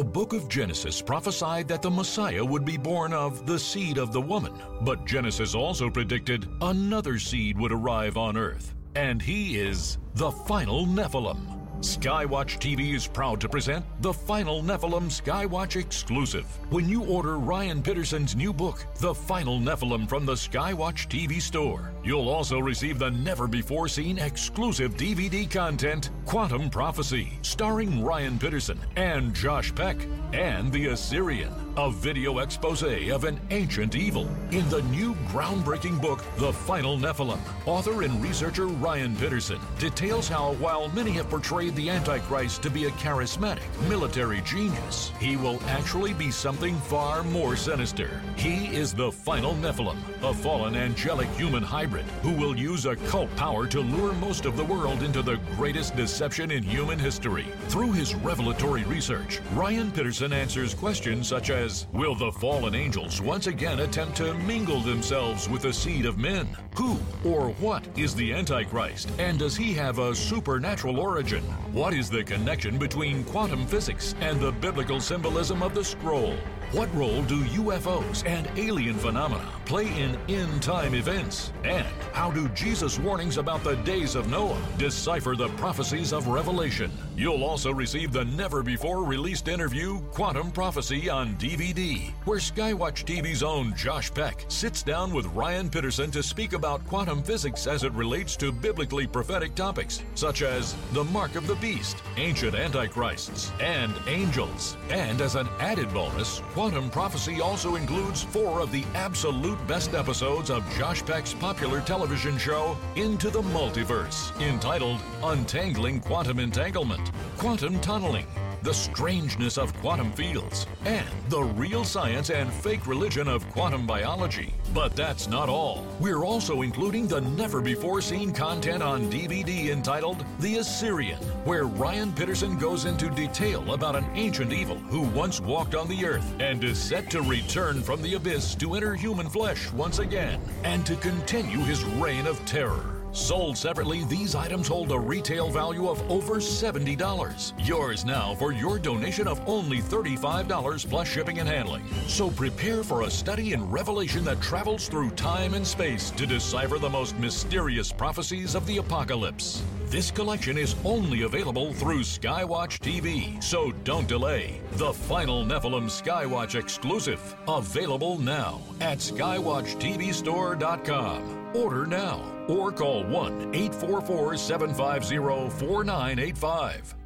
The book of Genesis prophesied that the Messiah would be born of the seed of the woman, but Genesis also predicted another seed would arrive on earth, and he is the final Nephilim. Skywatch TV is proud to present the Final Nephilim Skywatch exclusive. When you order Ryan Pitterson's new book, The Final Nephilim, from the Skywatch TV store, you'll also receive the never-before-seen exclusive DVD content, Quantum Prophecy, starring Ryan Pitterson and Josh Peck, and The Assyrian, a video expose of an ancient evil. In the new groundbreaking book, The Final Nephilim, author and researcher Ryan Pitterson details how, while many have portrayed the Antichrist to be a charismatic military genius, he will actually be something far more sinister. He is the final Nephilim, a fallen angelic human hybrid who will use occult power to lure most of the world into the greatest deception in human history. Through his revelatory research, Ryan Pitterson answers questions such as, will the fallen angels once again attempt to mingle themselves with the seed of men? Who or what is the Antichrist, and does he have a supernatural origin? What is the connection between quantum physics and the biblical symbolism of the scroll? What role do UFOs and alien phenomena play in end-time events? And how do Jesus' warnings about the days of Noah decipher the prophecies of Revelation? You'll also receive the never-before-released interview, Quantum Prophecy, on DVD, where Skywatch TV's own Josh Peck sits down with Ryan Pitterson to speak about quantum physics as it relates to biblically prophetic topics, such as the mark of the beast, ancient antichrists, and angels. And as an added bonus, Quantum Prophecy also includes 4 of the absolute best episodes of Josh Peck's popular television show, Into the Multiverse, entitled Untangling Quantum Entanglement, Quantum Tunneling, The Strangeness of Quantum Fields, and the real science and fake religion of quantum biology. But that's not all. We're also including the never-before-seen content on DVD entitled The Assyrian, where Ryan Pitterson goes into detail about an ancient evil who once walked on the earth and is set to return from the abyss to enter human flesh once again and to continue his reign of terror. Sold separately, these items hold a retail value of over $70. Yours now for your donation of only $35 plus shipping and handling. So prepare for a study in revelation that travels through time and space to decipher the most mysterious prophecies of the apocalypse. This collection is only available through Skywatch TV, so don't delay. The Final Nephilim Skywatch exclusive, available now at skywatchtvstore.com. Order now or call 1-844-750-4985.